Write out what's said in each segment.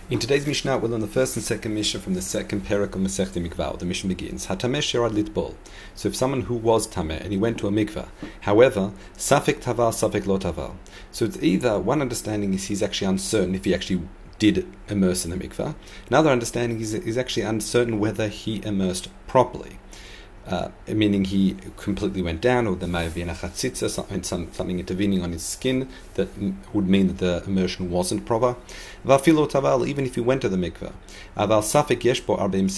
In today's Mishnah, we'll learn the first and second Mishnah from the second Perek of Masechta Mikvah. The Mishnah begins, Hatameh sherad litbol. So if someone who was Tameh and he went to a mikvah, however, Safek taval, Safek lo taval. So it's either, one understanding is he's actually uncertain if he actually did immerse in the mikvah. Another understanding is he's actually uncertain whether he immersed properly. Meaning he completely went down, or there may have been a chatzitza, something intervening on his skin that would mean that the immersion wasn't proper. Vafilo taval, even if he went to the mikveh. Aval safek yesh bo arbim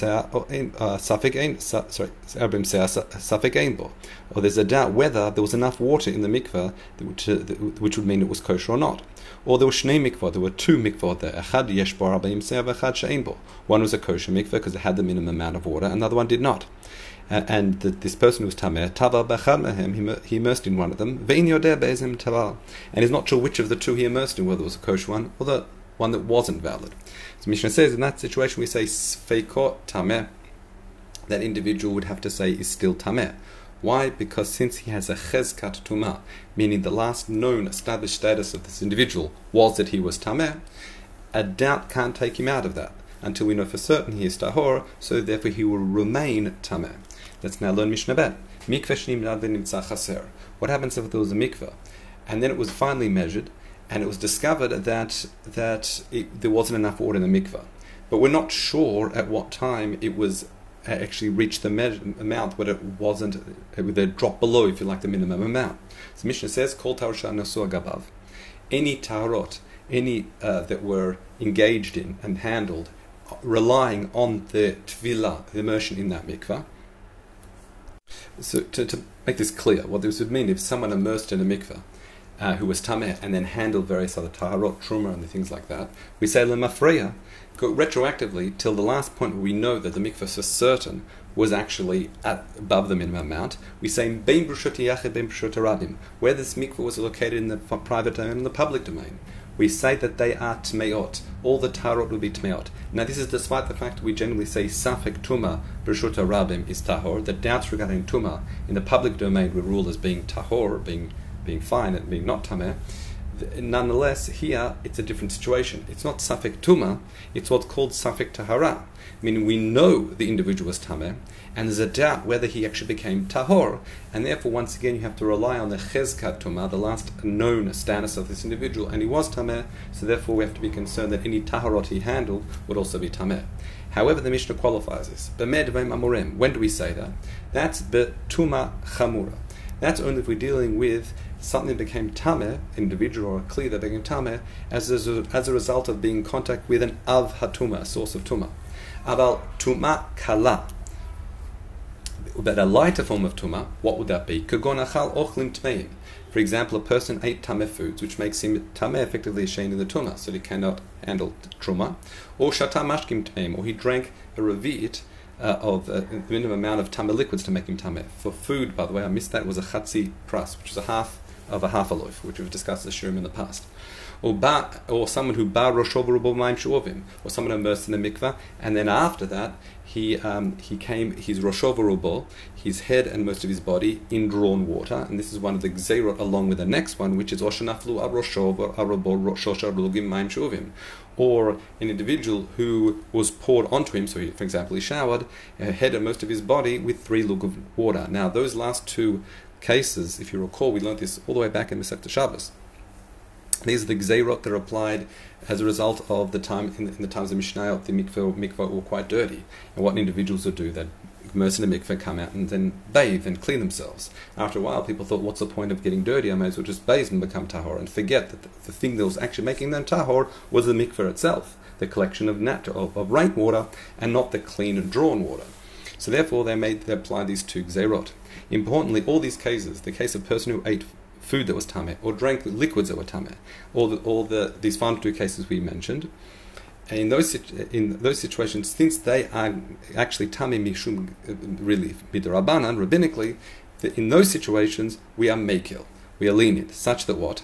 safek ein bo. Or there's a doubt whether there was enough water in the mikveh which would mean it was kosher or not. Or there were shnei mikvah, there were two mikvah there. Echad yesh bo arbim seah, v'echad she'ein bo. One was a kosher mikveh because it had the minimum amount of water, and the other one did not. And this person who was tameh, taval b'echad mehem, he immersed in one of them, ve'in yodeh be'ezem taval, and he's not sure which of the two he immersed in, whether it was a kosher one or the one that wasn't valid. So Mishnah says in that situation we say sfeikot tameh, that individual would have to say is still tameh. Why? Because since he has a chezkat tumah, meaning the last known established status of this individual was that he was tameh, a doubt can't take him out of that until we know for certain he is tahor, so therefore he will remain tameh. Let's now learn Mishnah Bet. Mikveh shnimnad v'nimtza chaser. What happens if there was a mikveh, and then it was finally measured, and it was discovered that there wasn't enough water in the mikveh, but we're not sure at what time it was actually reached the amount, but it wasn't, it dropped below, if you like, the minimum amount. So Mishnah says, Kol tarosha nasua gabav. Any tarot, any that were engaged in and handled, relying on the tvilah, the immersion in that mikveh. So to make this clear, what this would mean if someone immersed in a mikveh who was tameh and then handled various other taharot, truma and things like that, we say lemafreya, go retroactively till the last point where we know that the mikveh for certain was actually above the minimum amount. We say bein brushot yachid bein brushot rabim, where this mikveh was located in the private domain and the public domain. We say that they are tmeot. All the tarot will be tmeot. Now this is despite the fact that we generally say safek tuma b'shuta rabim is tahor. The doubts regarding tuma in the public domain we rule as being tahor, being fine and being not tameh. Nonetheless, here it's a different situation. It's not safek tuma, it's what's called safek tahara, meaning we know the individual was tameh, and there's a doubt whether he actually became tahor, and therefore once again you have to rely on the chezkat tuma, the last known status of this individual, and he was tameh, so therefore we have to be concerned that any taharot he handled would also be tameh. However, the Mishnah qualifies this. B'med v'im amurim. When do we say that? That's b'tuma chamura. That's only if we're dealing with something that became tameh, individual or a kli that became tameh, as a result of being in contact with an av hatuma, a source of tuma. Aval tuma kala. But a lighter form of tuma, what would that be? Kagon achal ochlim tmeim. For example, a person ate tameh foods, which makes him tameh, effectively ashamed in the tuma, so he cannot handle truma. Or shata mashkim tmeim, or he drank a revi'it of the minimum amount of tameh liquids to make him tameh. For food, by the way, I missed that, was a chatzi pras, which is a half a loaf, which we've discussed the shirim in the past. Or someone who bar rosho v'rubo mayim shu'ovim, or someone immersed in the mikveh, and then after that he came his rosho v'rubo, his head and most of his body, in drawn water, and this is one of the gzeirot along with the next one, which is oshanaflu ar rosho v'rubo shosha rulugim mayim shu'ovim. Or an individual who was poured onto him, so for example he showered, head and most of his body with 3 lug of water. Now those last two cases, if you recall, we learned this all the way back in Masechta Shabbos. These are the gzeirot that are applied as a result of the time in the times of Mishnayot. The mikvah were quite dirty, and what individuals would do, they'd immerse in the mikvah, come out and then bathe and clean themselves. After a while, people thought, what's the point of getting dirty? I may as well just bathe and become tahor, and forget that the thing that was actually making them tahor was the mikvah itself, the collection of rainwater, and not the clean and drawn water. So therefore, they applied these two gzeirot. Importantly, all these cases, the case of a person who ate food that was tameh, or drank liquids that were tameh, these final two cases we mentioned, in those situations, since they are actually tameh mishum really midrabanan, rabbinically, in those situations we are mekil, we are lenient, such that what?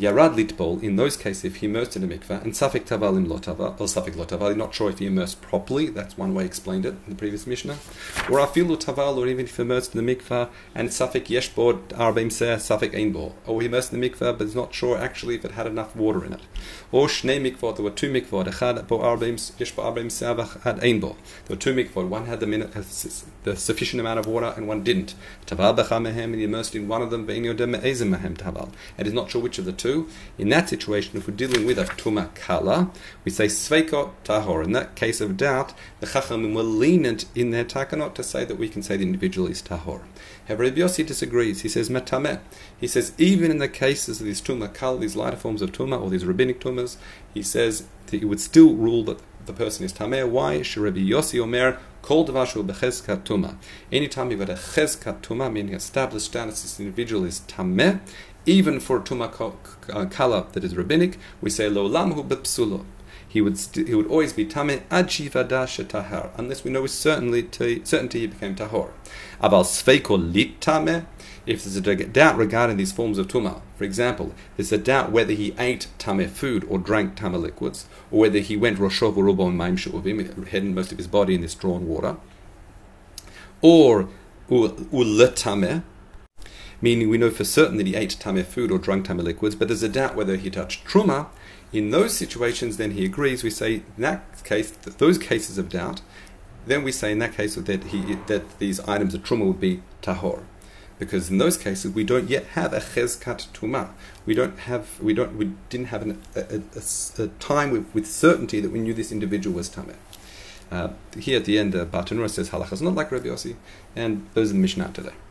Yarad litbol, in those cases, if he immersed in a mikveh, and safek tavalim lo taval, or safek lo taval, not sure if he immersed properly, that's one way explained it in the previous Mishnah, or afilu taval, or even if he immersed in the mikveh, and safek yeshbor arbem seh, safek einbor, or he immersed in the mikveh, but is not sure actually if it had enough water in it. Or shnei mikvot, there were two mikvot, echad bo arbem, yeshbor arbem seh, echad einbor. There were two mikvot, one had the sufficient amount of water, and one didn't. Taval becha mehem, and he immersed in one of them, ve'in yodem me'ezem mehem taval, and is not sure which of the two. In that situation, if we're dealing with a tuma kala, we say sveiko tahor. In that case of doubt, the chachamim were lenient in their takanot to say that we can say the individual is tahor. However, Rabbi Yossi disagrees. He says metameh. He says even in the cases of these tuma kala, these lighter forms of tuma or these rabbinic tumas, he says that he would still rule that the person is tameh. Why? Rabbi Yossi Omer called devashu bechezkat tuma. Anytime you've got a chezkat tuma, meaning established status, this individual is tameh. Even for a tuma kala that is rabbinic, we say lo lamhu bepsulo. He would always be tameh ad shivada shetahar, unless we know with certainty he became tahor. Aval sveiko lit tameh. If there's a doubt regarding these forms of tuma, for example, there's a doubt whether he ate tameh food or drank tameh liquids, or whether he went roshov urubo and maim she'uvim, head and most of his body in this drawn water, or uletameh, meaning we know for certain that he ate tameh food or drank tameh liquids, but there's a doubt whether he touched truma. In those situations, then he agrees. We say in that case, those cases of doubt, then we say in that case that these items of truma would be tahor, because in those cases we don't yet have a chezkat tuma. We didn't have a time with certainty that we knew this individual was tameh. Here at the end, Bartanura says halacha is not like Rabbi Yossi, and those are the Mishnah today.